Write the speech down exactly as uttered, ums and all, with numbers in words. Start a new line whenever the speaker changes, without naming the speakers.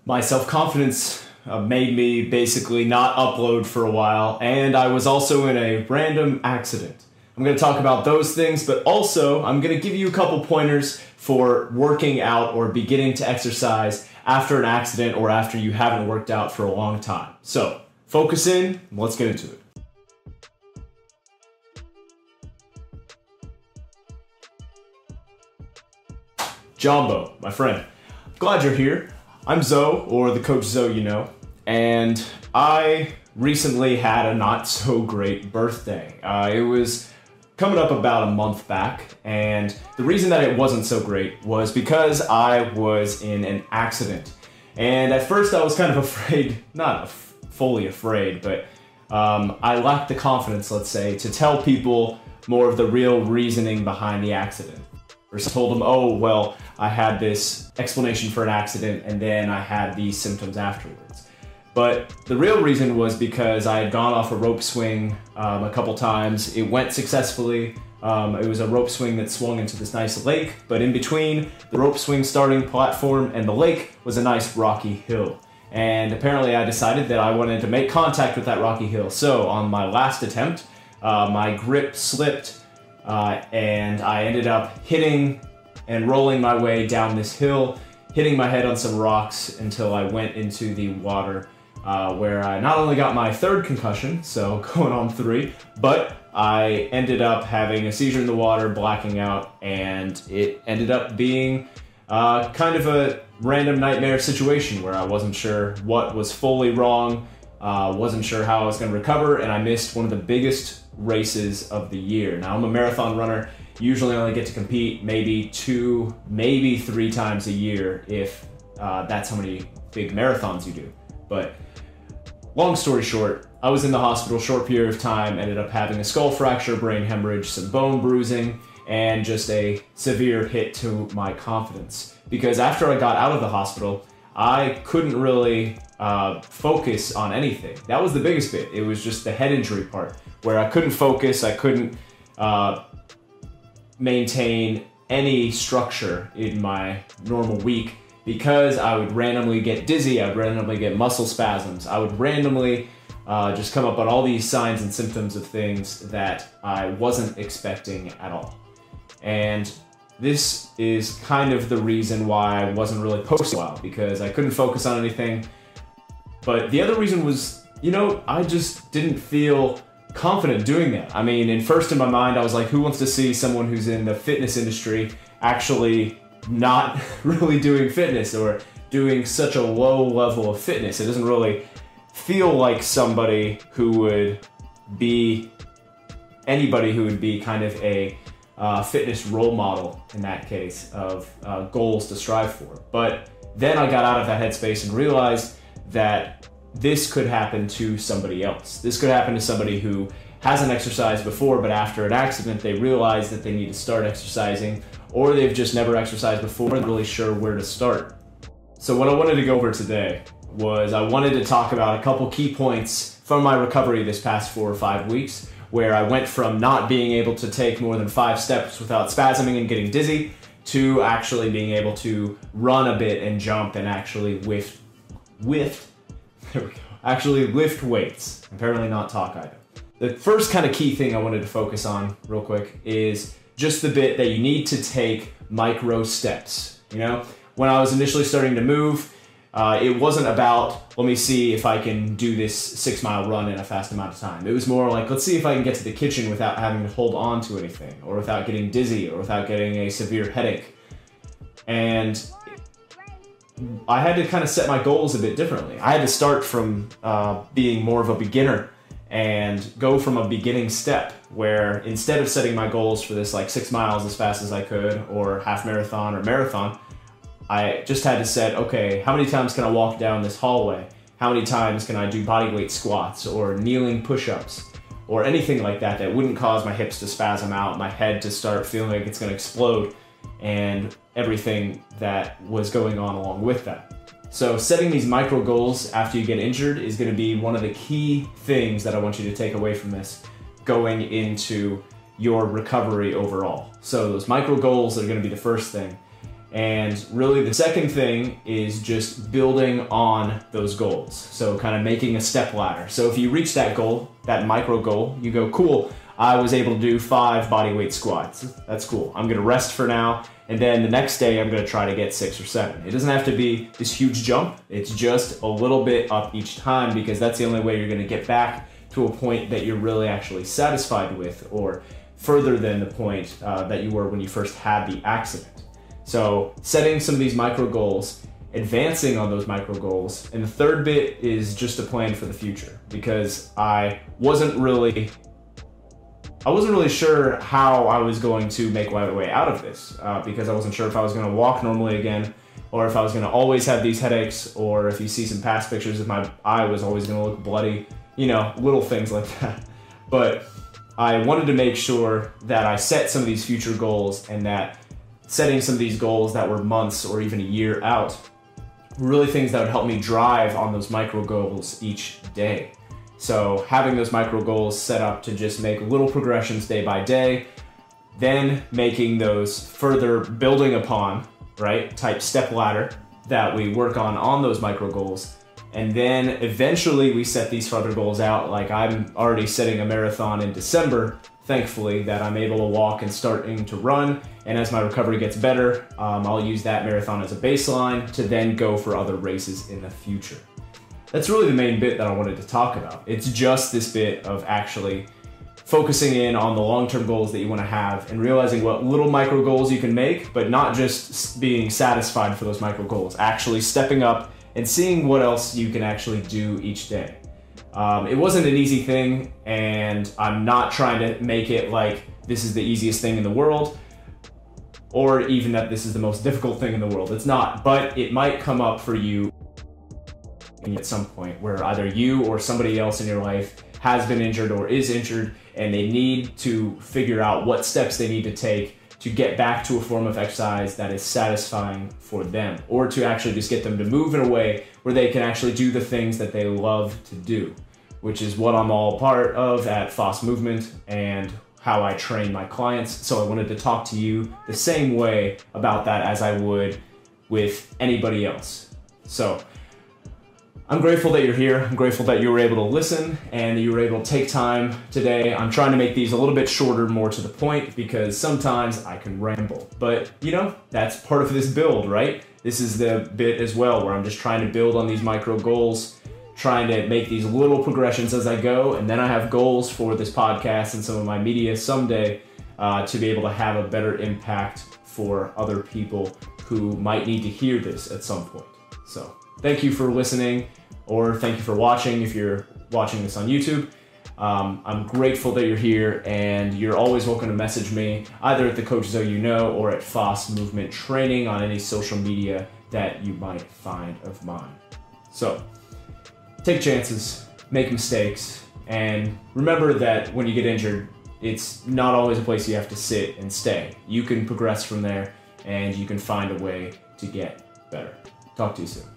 My self-confidence uh, made me basically not upload for a while, and I was also in a random accident. I'm going to talk about those things, but also I'm going to give you a couple pointers for working out or beginning to exercise after an accident or after you haven't worked out for a long time. So, focus in, let's get into it. Jumbo, my friend, glad you're here. I'm Zoe, or the Coach Zoe you know, and I recently had a not so great birthday. Uh, it was coming up about a month back, and the reason that it wasn't so great was because I was in an accident. And at first I was kind of afraid, not af- fully afraid, but um, I lacked the confidence, let's say, to tell people more of the real reasoning behind the accident. First I told them, oh, well, I had this explanation for an accident and then I had these symptoms afterwards. But the real reason was because I had gone off a rope swing um, a couple times. It went successfully. Um, it was a rope swing that swung into this nice lake, but in between the rope swing starting platform and the lake was a nice rocky hill. And apparently I decided that I wanted to make contact with that rocky hill. So on my last attempt, uh, my grip slipped uh, and I ended up hitting and rolling my way down this hill, hitting my head on some rocks until I went into the water, uh, where I not only got my third concussion, so going on three, but I ended up having a seizure in the water, blacking out, and it ended up being uh, kind of a random nightmare situation where I wasn't sure what was fully wrong, uh, wasn't sure how I was going to recover, and I missed one of the biggest races of the year. Now, I'm a marathon runner. Usually only get to compete maybe two, maybe three times a year if uh, that's how many big marathons you do. But long story short, I was in the hospital short period of time, ended up having a skull fracture, brain hemorrhage, some bone bruising, and just a severe hit to my confidence. Because after I got out of the hospital, I couldn't really uh, focus on anything. That was the biggest bit. It was just the head injury part, where I couldn't focus, I couldn't uh, maintain any structure in my normal week because I would randomly get dizzy, I would randomly get muscle spasms, I would randomly uh, just come up on all these signs and symptoms of things that I wasn't expecting at all. And this is kind of the reason why I wasn't really posting a while, because I couldn't focus on anything. But the other reason was, you know, I just didn't feel confident doing that. I mean, in first in my mind, I was like, who wants to see someone who's in the fitness industry actually not really doing fitness or doing such a low level of fitness? It doesn't really feel like somebody who would be, anybody who would be kind of a uh, fitness role model in that case of uh, goals to strive for. But then I got out of that headspace and realized that this could happen to somebody else. This could happen to somebody who hasn't exercised before, but after an accident, they realize that they need to start exercising, or they've just never exercised before and not really sure where to start. So what I wanted to go over today was I wanted to talk about a couple key points from my recovery this past four or five weeks, where I went from not being able to take more than five steps without spasming and getting dizzy to actually being able to run a bit and jump and actually lift, lift, there we go. Actually lift weights. Apparently not talk either. The first kind of key thing I wanted to focus on real quick is just the bit that you need to take micro steps. You know, when I was initially starting to move, uh, it wasn't about, let me see if I can do this six mile run in a fast amount of time. It was more like, let's see if I can get to the kitchen without having to hold on to anything, or without getting dizzy, or without getting a severe headache. And I had to kind of set my goals a bit differently. I had to start from uh, being more of a beginner and go from a beginning step where instead of setting my goals for this like six miles as fast as I could, or half marathon or marathon, I just had to set, okay, how many times can I walk down this hallway? How many times can I do bodyweight squats or kneeling push-ups or anything like that that wouldn't cause my hips to spasm out, my head to start feeling like it's gonna explode, and everything that was going on along with that. So setting these micro goals after you get injured is going to be one of the key things that I want you to take away from this going into your recovery overall. So those micro goals are going to be the first thing. And really the second thing is just building on those goals. So kind of making a step ladder. So if you reach that goal, that micro goal, you go, cool, I was able to do five body weight squats. That's cool. I'm gonna rest for now. And then the next day I'm gonna try to get six or seven. It doesn't have to be this huge jump. It's just a little bit up each time, because that's the only way you're gonna get back to a point that you're really actually satisfied with, or further than the point uh, that you were when you first had the accident. So setting some of these micro goals, advancing on those micro goals. And the third bit is just a plan for the future, because I wasn't really, I wasn't really sure how I was going to make my way out of this, uh, because I wasn't sure if I was gonna walk normally again, or if I was gonna always have these headaches, or if you see some past pictures of my eye was always gonna look bloody, you know, little things like that. But I wanted to make sure that I set some of these future goals, and that setting some of these goals that were months or even a year out, really things that would help me drive on those micro goals each day. So having those micro goals set up to just make little progressions day by day, then making those further building upon, right, type step ladder that we work on on those micro goals. And then eventually we set these further goals out. Like I'm already setting a marathon in December, thankfully, that I'm able to walk and starting to run. And as my recovery gets better, um, I'll use that marathon as a baseline to then go for other races in the future. That's really the main bit that I wanted to talk about. It's just this bit of actually focusing in on the long-term goals that you want to have, and realizing what little micro goals you can make, but not just being satisfied for those micro goals, actually stepping up and seeing what else you can actually do each day. Um, it wasn't an easy thing, and I'm not trying to make it like this is the easiest thing in the world, or even that this is the most difficult thing in the world. It's not, but it might come up for you at some point where either you or somebody else in your life has been injured or is injured, and they need to figure out what steps they need to take to get back to a form of exercise that is satisfying for them, or to actually just get them to move in a way where they can actually do the things that they love to do, which is what I'm all part of at Foss Movement and how I train my clients. So I wanted to talk to you the same way about that as I would with anybody else. So I'm grateful that you're here. I'm grateful that you were able to listen and you were able to take time today. I'm trying to make these a little bit shorter, more to the point, because sometimes I can ramble. But you know, that's part of this build, right? This is the bit as well where I'm just trying to build on these micro goals, trying to make these little progressions as I go. And then I have goals for this podcast and some of my media someday uh, to be able to have a better impact for other people who might need to hear this at some point. So thank you for listening, or thank you for watching if you're watching this on YouTube. Um, I'm grateful that you're here, and you're always welcome to message me either at the Coach Zoe You Know or at Foss Movement Training on any social media that you might find of mine. So take chances, make mistakes, and remember that when you get injured, it's not always a place you have to sit and stay. You can progress from there, and you can find a way to get better. Talk to you soon.